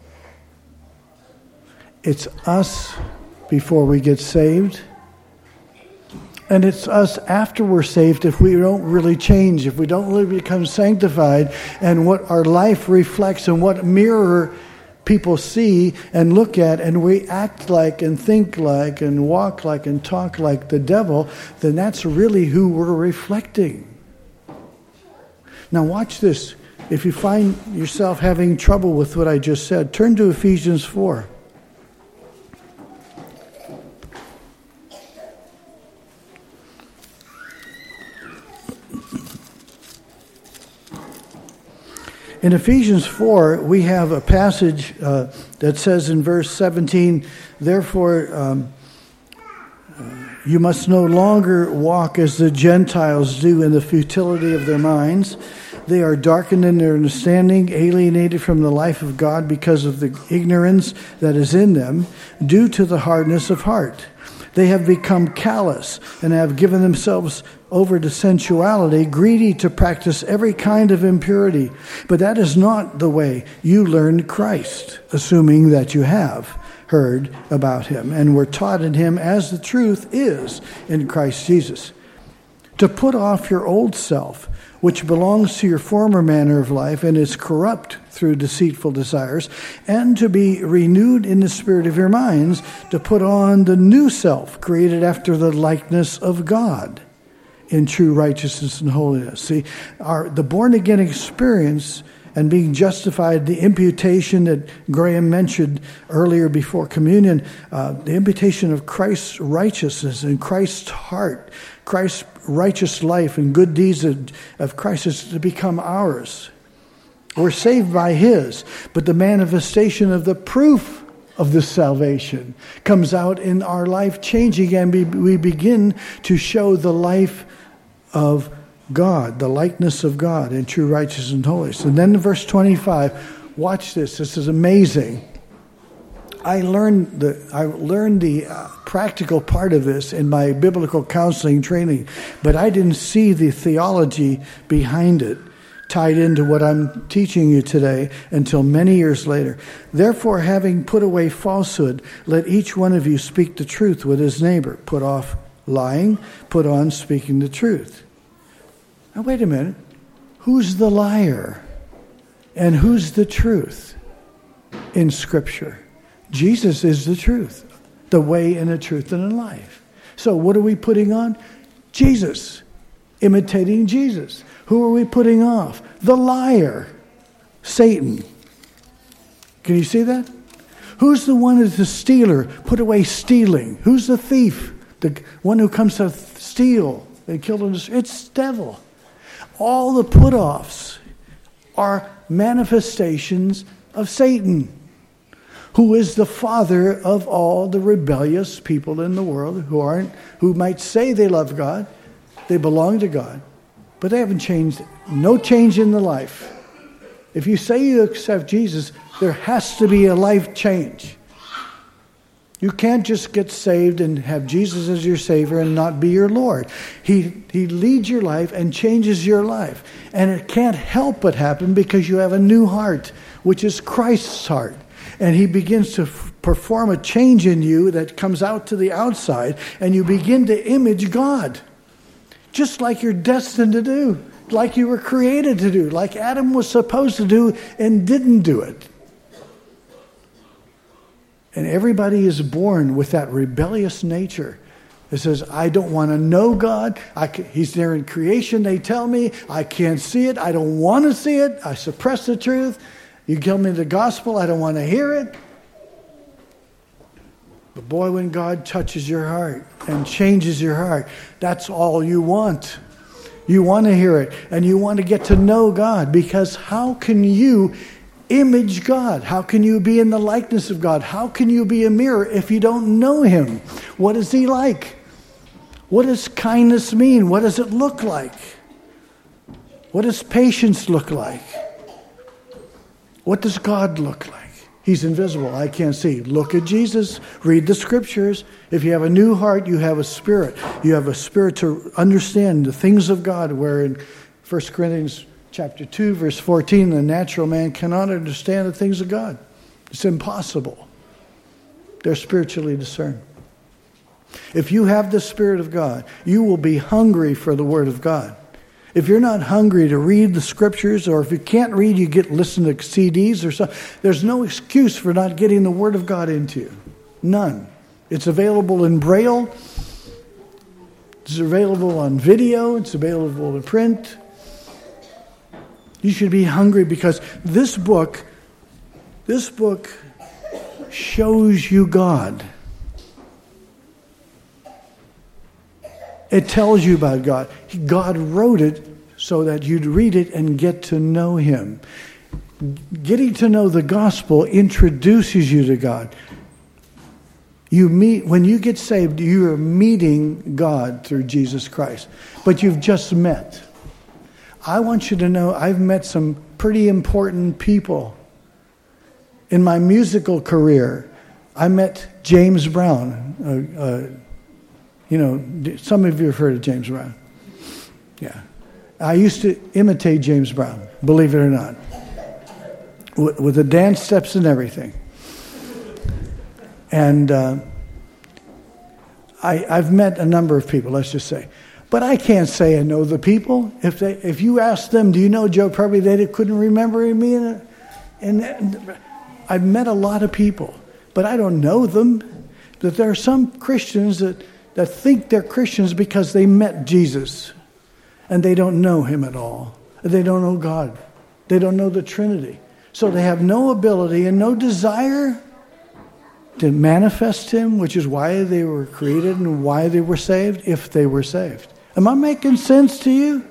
It's us before we get saved. And it's us after we're saved if we don't really change, if we don't really become sanctified, and what our life reflects and what mirror people see and look at, and we act like and think like and walk like and talk like the devil, then that's really who we're reflecting. Now watch this. If you find yourself having trouble with what I just said, turn to Ephesians 4. In Ephesians 4, we have a passage that says in verse 17, therefore, you must no longer walk as the Gentiles do in the futility of their minds. They are darkened in their understanding, alienated from the life of God because of the ignorance that is in them, due to the hardness of heart. They have become callous and have given themselves over to sensuality, greedy to practice every kind of impurity. But that is not the way you learned Christ, assuming that you have heard about him and were taught in him as the truth is in Christ Jesus. To put off your old self, which belongs to your former manner of life and is corrupt through deceitful desires, and to be renewed in the spirit of your minds, to put on the new self, created after the likeness of God, in true righteousness and holiness. See, the born-again experience and being justified, the imputation that Graham mentioned earlier before communion, the imputation of Christ's righteousness and Christ's heart, Christ's righteous life and good deeds of Christ is to become ours. We're saved by his, but the manifestation of the proof of this salvation comes out in our life changing, and we begin to show the life of God, the likeness of God in true righteousness and holiness. And then in verse 25, watch this. This is amazing. I learned the practical part of this in my biblical counseling training, but I didn't see the theology behind it tied into what I'm teaching you today until many years later. Therefore, having put away falsehood, let each one of you speak the truth with his neighbor. Put off lying, put on speaking the truth. Now, wait a minute. Who's the liar? And who's the truth in Scripture? Jesus is the truth, the way and the truth and the life. So what are we putting on? Jesus, imitating Jesus. Who are we putting off? The liar, Satan. Can you see that? Who's the one that's the stealer? Put away stealing. Who's the thief? The one who comes to steal and kill and destroy. It's the devil. All the put-offs are manifestations of Satan, who is the father of all the rebellious people in the world who might say they love God, they belong to God, but they haven't changed. No change in the life. If you say you accept Jesus, there has to be a life change. You can't just get saved and have Jesus as your Savior and not be your Lord. He leads your life and changes your life. And it can't help but happen because you have a new heart, which is Christ's heart. And He begins to perform a change in you that comes out to the outside, and you begin to image God, just like you're destined to do, like you were created to do, like Adam was supposed to do and didn't do it. And everybody is born with that rebellious nature. It says, I don't want to know God. He's there in creation, they tell me. I can't see it. I don't want to see it. I suppress the truth. You tell me the gospel, I don't want to hear it. But boy, when God touches your heart and changes your heart, that's all you want. You want to hear it, and you want to get to know God, because how can you image God? How can you be in the likeness of God? How can you be a mirror if you don't know Him? What is He like? What does kindness mean? What does it look like? What does patience look like? What does God look like? He's invisible. I can't see. Look at Jesus. Read the scriptures. If you have a new heart, you have a spirit. You have a spirit to understand the things of God, where in 1 Corinthians chapter 2, verse 14, the natural man cannot understand the things of God. It's impossible. They're spiritually discerned. If you have the Spirit of God, you will be hungry for the Word of God. If you're not hungry to read the scriptures, or if you can't read, you listen to CDs or something, there's no excuse for not getting the Word of God into you. None. It's available in Braille. It's available on video. It's available in print. You should be hungry, because this book shows you God. It tells you about God. God wrote it so that you'd read it and get to know Him. Getting to know the gospel introduces you to God. When you get saved, you are meeting God through Jesus Christ. But you've just met. I want you to know I've met some pretty important people. In my musical career, I met James Brown. Some of you have heard of James Brown. Yeah. I used to imitate James Brown, believe it or not, with the dance steps and everything. And I've met a number of people, let's just say. But I can't say I know the people. If you ask them, do you know Joe? Probably they couldn't remember me. And I've met a lot of people, but I don't know them. But there are some Christians that think they're Christians because they met Jesus, and they don't know Him at all. They don't know God. They don't know the Trinity. So they have no ability and no desire to manifest Him, which is why they were created and why they were saved, if they were saved. Am I making sense to you?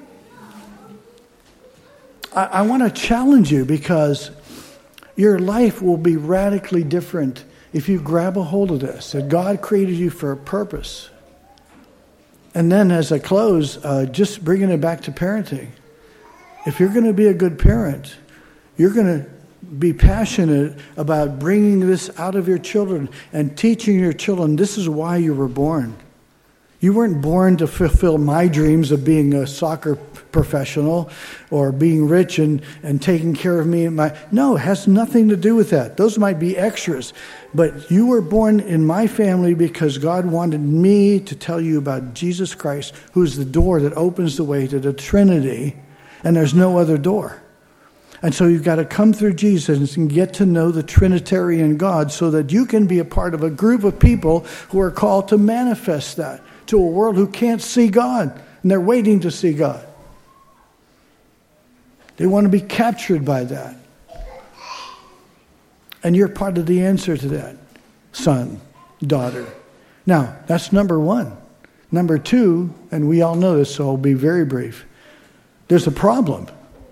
I want to challenge you, because your life will be radically different if you grab a hold of this, that God created you for a purpose. And then as I close, just bringing it back to parenting. If you're going to be a good parent, you're going to be passionate about bringing this out of your children and teaching your children this is why you were born. You weren't born to fulfill my dreams of being a soccer professional or being rich and taking care of me. No, it has nothing to do with that. Those might be extras. But you were born in my family because God wanted me to tell you about Jesus Christ, who's the door that opens the way to the Trinity, and there's no other door. And so you've got to come through Jesus and get to know the Trinitarian God so that you can be a part of a group of people who are called to manifest that to a world who can't see God, and they're waiting to see God. They want to be captured by that. And you're part of the answer to that, son, daughter. Now, that's number one. Number two, and we all know this, so I'll be very brief. There's a problem.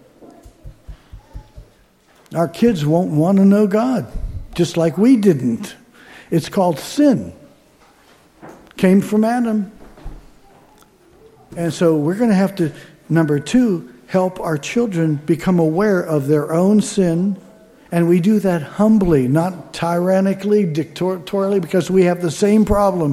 Our kids won't want to know God, just like we didn't. It's called sin. Came from Adam. And so we're going to have to, number two, help our children become aware of their own sin. And we do that humbly, not tyrannically, dictatorially, because we have the same problem.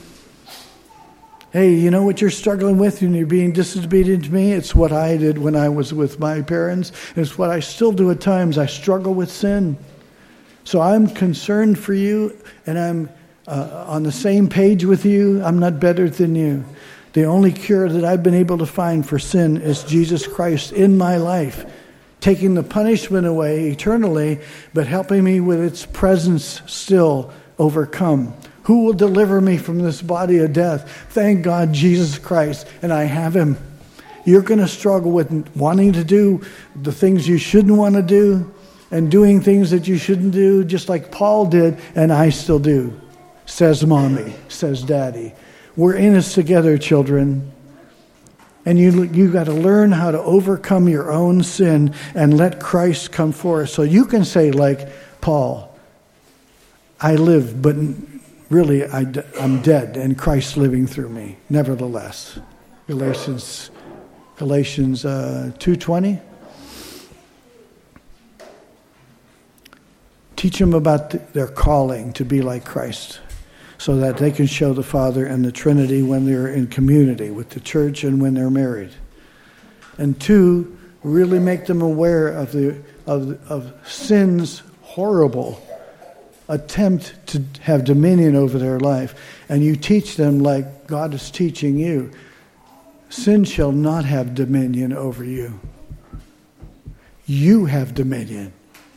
Hey, you know what you're struggling with and you're being disobedient to me? It's what I did when I was with my parents. It's what I still do at times. I struggle with sin. So I'm concerned for you, and I'm on the same page with you. I'm not better than you. The only cure that I've been able to find for sin is Jesus Christ in my life, taking the punishment away eternally, but helping me with its presence still overcome. Who will deliver me from this body of death? Thank God, Jesus Christ, and I have him. You're going to struggle with wanting to do the things you shouldn't want to do and doing things that you shouldn't do, just like Paul did, and I still do, says Mommy, says Daddy. We're in this together, children. And you got to learn how to overcome your own sin and let Christ come forth. So you can say, like Paul, I live, but really I'm dead, and Christ's living through me. Nevertheless, Galatians 2:20. Teach them about their calling to be like Christ, so that they can show the Father and the Trinity when they're in community with the church and when they're married. And two, really make them aware of sin's horrible attempt to have dominion over their life. And you teach them like God is teaching you. Sin shall not have dominion over you. You have dominion.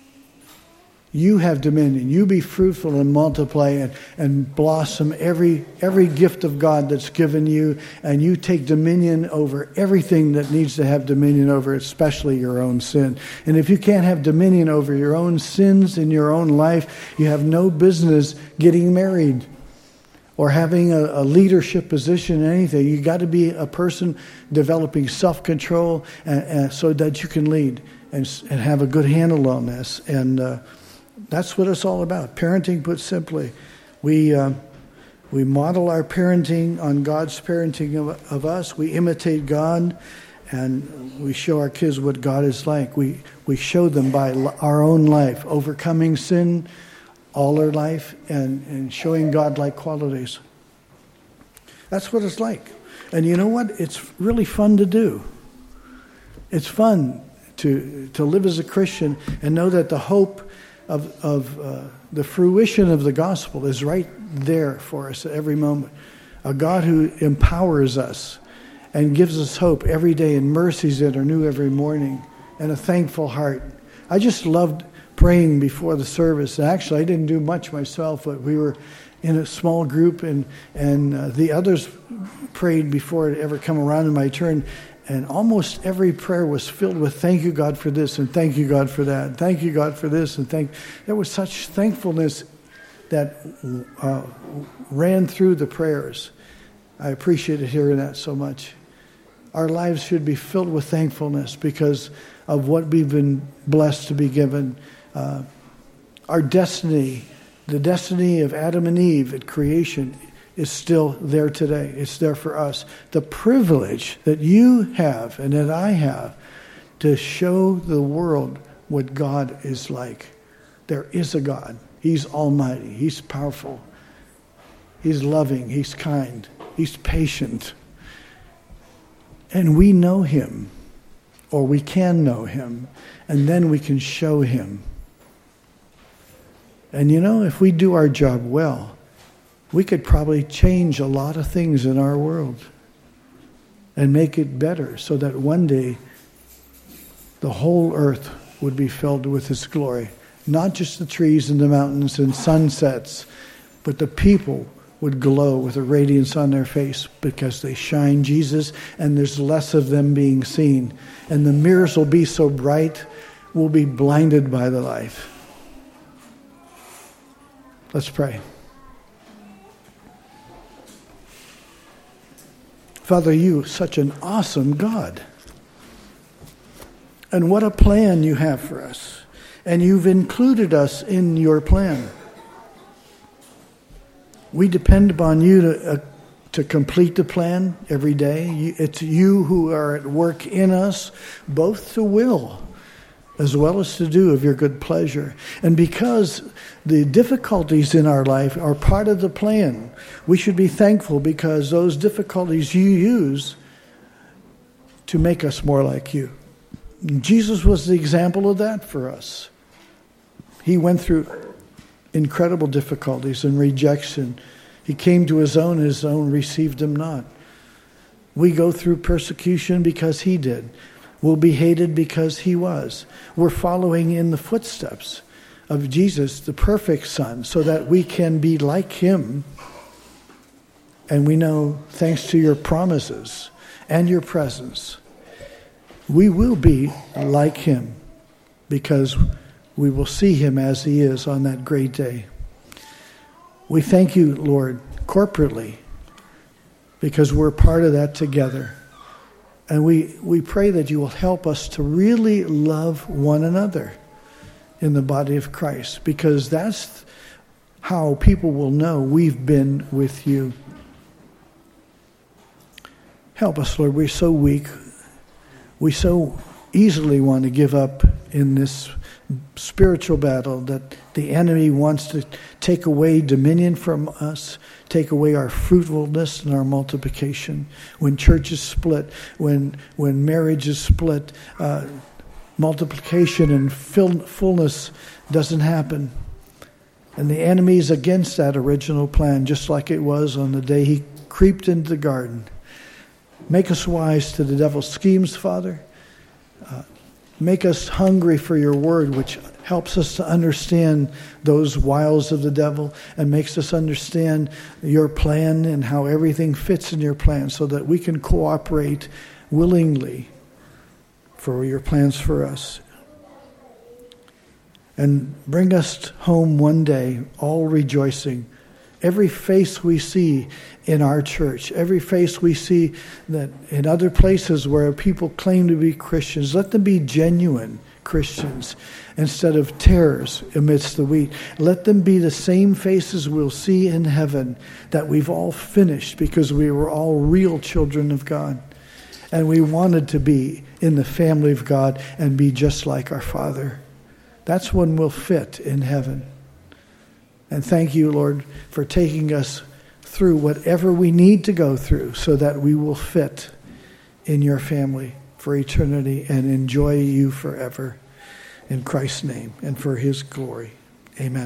You have dominion. You be fruitful and multiply and blossom every gift of God that's given you, and you take dominion over everything that needs to have dominion over, especially your own sin. And if you can't have dominion over your own sins in your own life, you have no business getting married or having a leadership position in anything. You got to be a person developing self-control and so that you can lead and have a good handle on this. And that's what it's all about. Parenting, put simply. We model our parenting on God's parenting of us. We imitate God, and we show our kids what God is like. We show them by our own life, overcoming sin all our life, and showing God-like qualities. That's what it's like. And you know what? It's really fun to do. It's fun to live as a Christian and know that the hope of the fruition of the gospel is right there for us at every moment. A God who empowers us and gives us hope every day, and mercies that are new every morning, and a thankful heart. I just loved praying before the service. Actually, I didn't do much myself, but we were in a small group, and the others prayed before it ever come around to my turn. And almost every prayer was filled with thank you, God, for this, and thank you, God, for that, and thank you, God, for this, and there was such thankfulness that ran through the prayers. I appreciated hearing that so much. Our lives should be filled with thankfulness because of what we've been blessed to be given. Our destiny, the destiny of Adam and Eve at creation, is still there today. It's there for us. The privilege that you have and that I have to show the world what God is like. There is a God. He's almighty. He's powerful. He's loving. He's kind. He's patient. And we know him, or we can know him, and then we can show him. And you know, if we do our job well, we could probably change a lot of things in our world and make it better so that one day the whole earth would be filled with his glory. Not just the trees and the mountains and sunsets, but the people would glow with a radiance on their face because they shine Jesus, and there's less of them being seen. And the mirrors will be so bright, we'll be blinded by the light. Let's pray. Father, you are such an awesome God. And what a plan you have for us. And you've included us in your plan. We depend upon you to complete the plan every day. It's you who are at work in us, both to will as well as to do of your good pleasure. And because the difficulties in our life are part of the plan, we should be thankful because those difficulties you use to make us more like you. Jesus was the example of that for us. He went through incredible difficulties and rejection. He came to his own received him not. We go through persecution because he did. We'll be hated because he was. We're following in the footsteps of Jesus, the perfect Son, so that we can be like him. And we know, thanks to your promises and your presence, we will be like him because we will see him as he is on that great day. We thank you, Lord, corporately, because we're part of that together. And we pray that you will help us to really love one another in the body of Christ, because that's how people will know we've been with you. Help us, Lord. We're so weak. We so easily want to give up in this spiritual battle that the enemy wants to take away dominion from us, take away our fruitfulness and our multiplication. When churches split, when marriage is split, multiplication and fullness doesn't happen. And the enemy is against that original plan, just like it was on the day he creeped into the garden. Make us wise to the devil's schemes, Father. Make us hungry for your word, which helps us to understand those wiles of the devil and makes us understand your plan and how everything fits in your plan so that we can cooperate willingly for your plans for us. And bring us home one day, all rejoicing. Every face we see in our church, every face we see that in other places where people claim to be Christians, let them be genuine Christians instead of tares amidst the wheat. Let them be the same faces we'll see in heaven, that we've all finished because we were all real children of God. And we wanted to be in the family of God and be just like our Father. That's when we'll fit in heaven. And thank you, Lord, for taking us through whatever we need to go through so that we will fit in your family for eternity and enjoy you forever. In Christ's name and for his glory. Amen.